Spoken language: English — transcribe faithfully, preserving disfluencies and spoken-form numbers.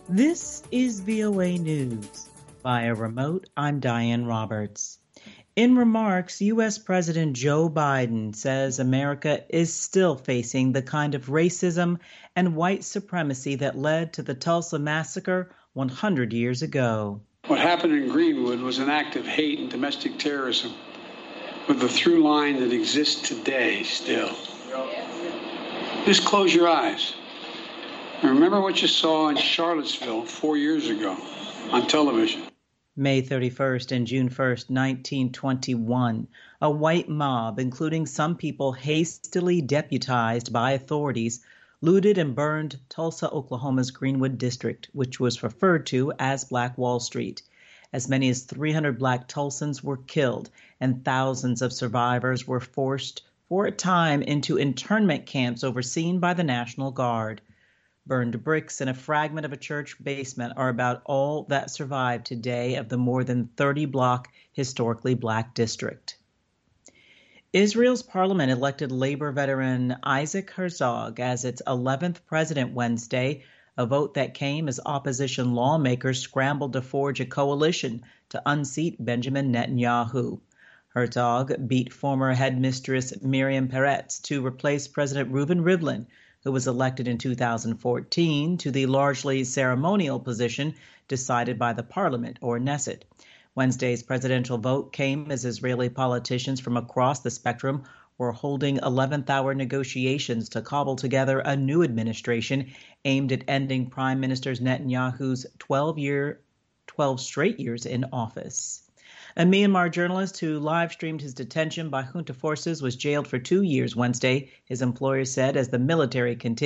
This is V O A News. Via remote, I'm Diane Roberts. In remarks, U S. President Joe Biden says America is still facing the kind of racism and white supremacy that led to the Tulsa massacre one hundred years ago. What happened in Greenwood was an act of hate and domestic terrorism with a through line that exists today still. Just close your eyes. And remember what you saw in Charlottesville four years ago on television. May thirty-first and June first, nineteen twenty-one, a white mob, including some people hastily deputized by authorities, looted and burned Tulsa, Oklahoma's Greenwood district, which was referred to as Black Wall Street. As many as three hundred Black Tulsans were killed, and thousands of survivors were forced for a time into internment camps overseen by the National Guard. Burned bricks and a fragment of a church basement are about all that survived today of the more than thirty-block historically Black district. Israel's parliament elected labor veteran Isaac Herzog as its eleventh president Wednesday, a vote that came as opposition lawmakers scrambled to forge a coalition to unseat Benjamin Netanyahu. Herzog beat former headmistress Miriam Peretz to replace President Reuven Rivlin, who was elected in two thousand fourteen to the largely ceremonial position decided by the parliament, or Knesset. Wednesday's presidential vote came as Israeli politicians from across the spectrum were holding eleventh-hour negotiations to cobble together a new administration aimed at ending Prime Minister Netanyahu's twelve-year, twelve straight years in office. A Myanmar journalist who live-streamed his detention by junta forces was jailed for two years Wednesday, his employer said, as the military continued